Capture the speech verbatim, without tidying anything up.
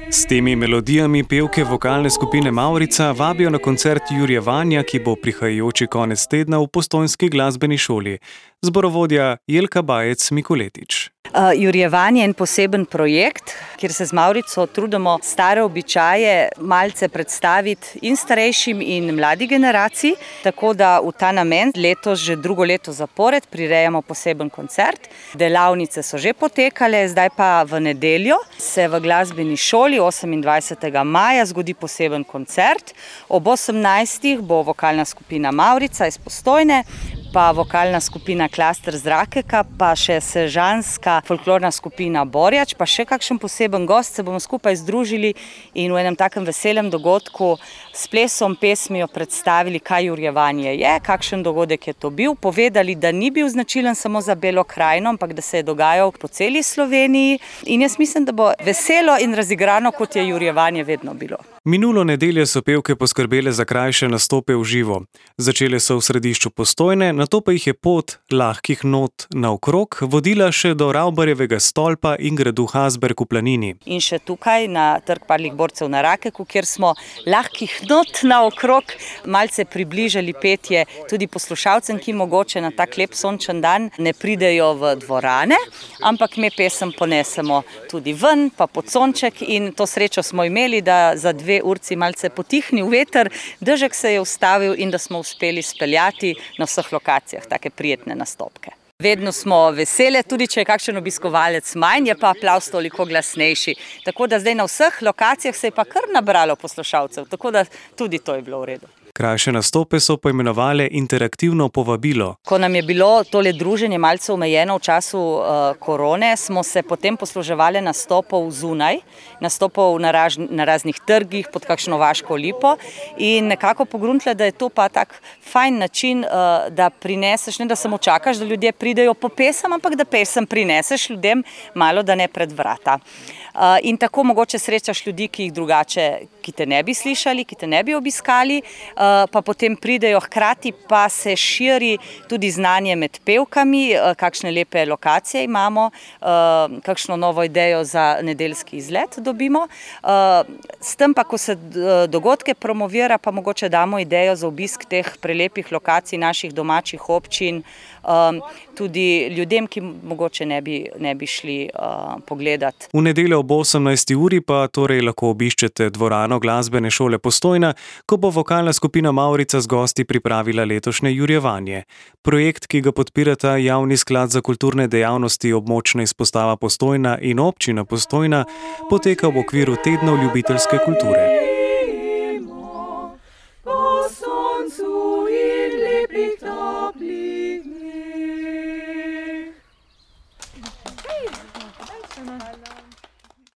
S temi melodijami pevke vokalne skupine Mavrica vabijo na koncert Jurjevanja, ki bo prihajajoči konec tedna v postojnski glasbeni šoli. Zborovodja Jelka Bajec Mikoletič. Uh, Jurjevanje je en poseben projekt, kjer se z Mavrico trudimo stare običaje malce predstaviti in starejšim in mladi generaciji, tako da v ta namen letos že drugo leto zapored prirejamo poseben koncert. Delavnice so že potekale, zdaj pa v nedeljo se v glasbeni šoli osemindvajsetega maja zgodi poseben koncert. Ob osemnajstih bo vokalna skupina Mavrica iz Postojne, pa vokalna skupina Klaster z Rakeka, pa še sežanska folklorna skupina Borjač, pa še kakšen poseben gost. Se bomo skupaj združili in v enem takem veselem dogodku s plesom, pesmijo predstavili, kaj Jurjevanje je, kakšen dogodek je to bil, povedali, da ni bil značilen samo za Belo krajino, ampak da se je dogajal po celi Sloveniji, in jaz mislim, da bo veselo in razigrano, kot je Jurjevanje vedno bilo. Minulo nedeljo so pevke poskrbele za krajše nastope v živo. Začele so v središču Postojne, nato pa jih je pot lahkih not naokrog vodila še do Ravbarjevega stolpa in gradu Hasberg v Planini. In še tukaj na Trg padlih borcev na Rakeku, kjer smo lahkih not naokrog malce približali petje tudi poslušalcem, ki mogoče na tak lep sončen dan ne pridejo v dvorane, ampak me pesem ponesemo tudi ven, pa pod sonček, in to srečo smo imeli, da za dve urci malce potihnil veter, dežek se je ustavil in da smo uspeli speljati na vseh lokacijah take prijetne nastopke. Vedno smo vesele, tudi če je kakšen obiskovalec manj, je pa aplavz toliko glasnejši. Tako da zdaj na vseh lokacijah se je pa kar nabralo poslušalcev, tako da tudi to je bilo v redu. Krajše nastope so poimenovale interaktivno povabilo. Ko nam je bilo tole druženje malce omejeno v času uh, korone, smo se potem posluževali nastopov zunaj, nastopov na, raž, na raznih trgih pod kakšno vaško lipo, in nekako pogruntale, da je to pa tak fajn način, uh, da prineseš, ne da samo čakaš, da ljudje pridejo po pesem, ampak da pesem prineseš ljudem malo, da ne pred vrata. Uh, in tako mogoče srečaš ljudi, ki jih drugače, ki te ne bi slišali, ki te ne bi obiskali, uh, pa potem pridejo, hkrati pa se širi tudi znanje med pevkami, uh, kakšne lepe lokacije imamo, uh, kakšno novo idejo za nedeljski izlet dobimo. Uh, s tem pa, ko se dogodke promovira, pa mogoče damo idejo za obisk teh prelepih lokacij naših domačih občin, um, tudi ljudem, ki mogoče ne bi, ne bi šli uh, pogledat. V nedeljo ob osemnajsti uri pa torej lahko obiščete dvorano glasbene šole Postojna, ko bo vokalna skupina Mavrica z gosti pripravila letošnje Jurjevanje. Projekt, ki ga podpirata Javni sklad za kulturne dejavnosti, območna izpostava Postojna in občina Postojna, poteka v okviru tednov ljubiteljske kulture.